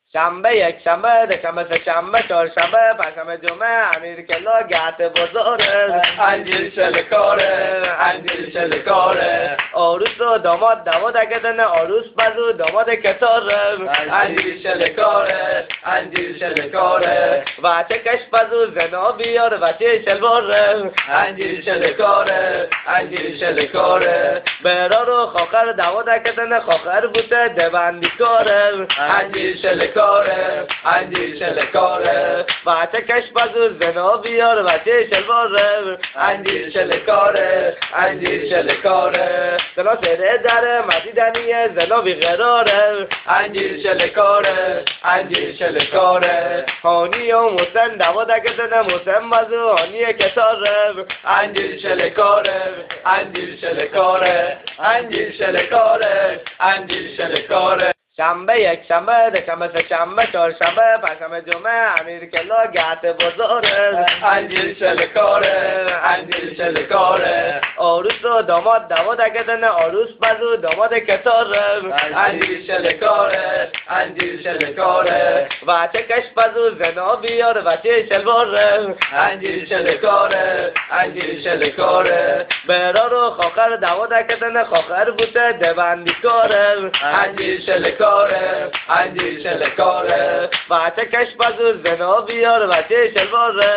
شنبه یک شنبه دشنبه سه شنبه چهارشنبه پنجشنبه جمعه امیر کلا گهت بزرگ انجیل شلکاره انجیل شلکاره عروس و داماد اگدن عروس بزو داماد کتاره انجیل شلکاره انجیل شلکاره وچه کش بزو زنا بیار وچه شلواره انجیل شلکاره انجیل شلکاره برار و خاخر داماد اگدن خاخر بوده دوندی کاره انجیل شلکاره انجیل شلکاره وچه کش بزو زنا بیار وچه شلواره انجیل شلکاره انجیل شلکاره زنا سره در مدیدنیه زنا بیقراره انجیل شلکاره انجیل شلکاره هانی و موسن داماد اگدن موسن بزو هانی کتاره انجیل شلکاره انجیل شلکاره انجیل شلکاره انجیل شلکاره شنبه یک شنبه دشنبه سه شنبه چهارشنبه پنجشنبه جمعه امیر کلا گهت بزرگ انجیل شلکاره انجیل شلکاره عروس و داماد اگدن عروس بزو داماد کتاره انجیل شلکاره انجیل شلکاره وچه کش بزو زنا بیار وچه شلواره انجیل شلکاره انجیل شلکاره برار و خاخر داماد اگدن خاخر بوده دوندی کاره انجیل شلکاره انجیل شلکاره وچه کش بزو زنا بیار وچه شلواره